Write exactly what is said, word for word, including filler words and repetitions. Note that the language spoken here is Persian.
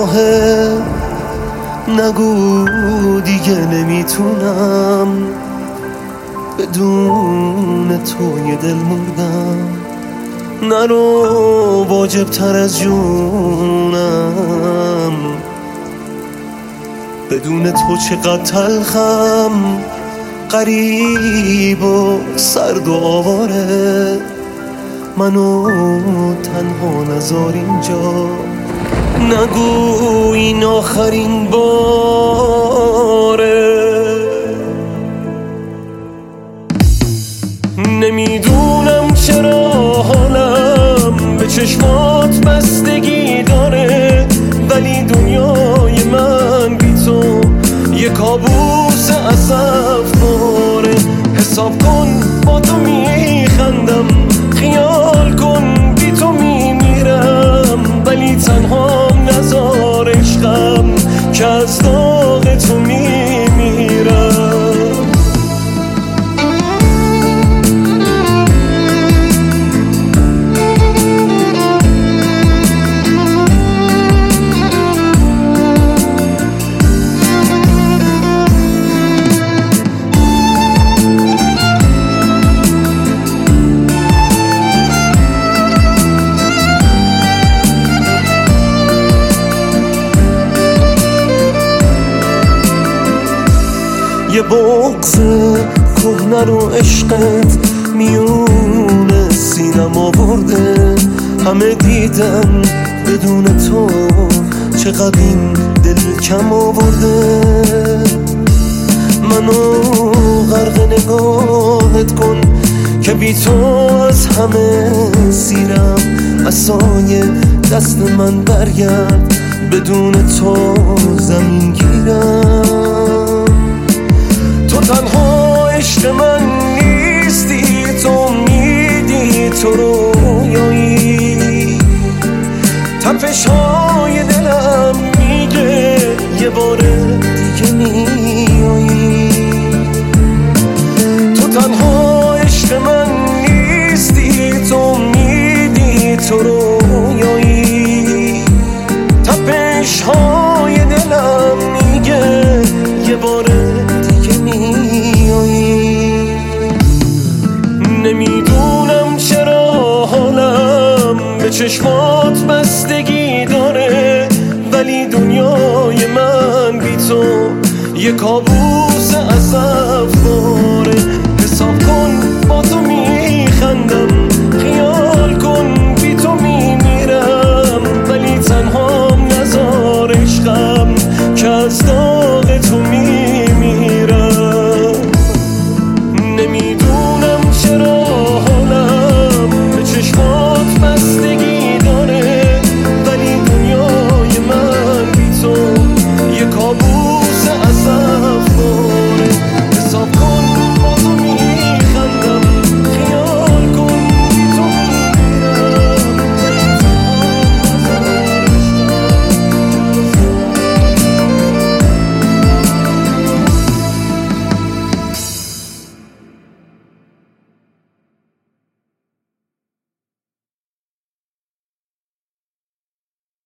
راهه، نگو دیگه نمیتونم بدون تو یه دل مردم. نرو واجب تر از جونم، بدون تو چقدر تلخم، غریب و سرد و آواره. منو تنها نذار اینجا، نگو این آخرین باره. نمیدونم چرا حالم به چشمات بستگی داره، ولی دنیای من بی تو یه کابوس اسف باره. حساب کن با تو میخندم، خیال کن بی تو میمیرم، ولی تنها نذار عشقم که از داغ تو میمیرم. یه بغض کهنه رو عشقت میون سینم آورده. همه دیدن بدون تو چقدر این دل کم آورده. منو غرق نگاهت کن که بی تو از همه سیرم. عصای دست من برگرد، بدون تو زمین گیرم. تو تنها عشق من نیستی، تو میدی تو رویایی. تپش های دلم میگه یه بار دیگه میایی. تو تنها عشق من نیستی، تو میدی تو رویایی. تپش های دلم میگه یه بار نمیدونم چرا حالم به چشمات بستگی داره، ولی دنیای من بی تو یه کابوس اسف باره. حساب کن با تو میخندم،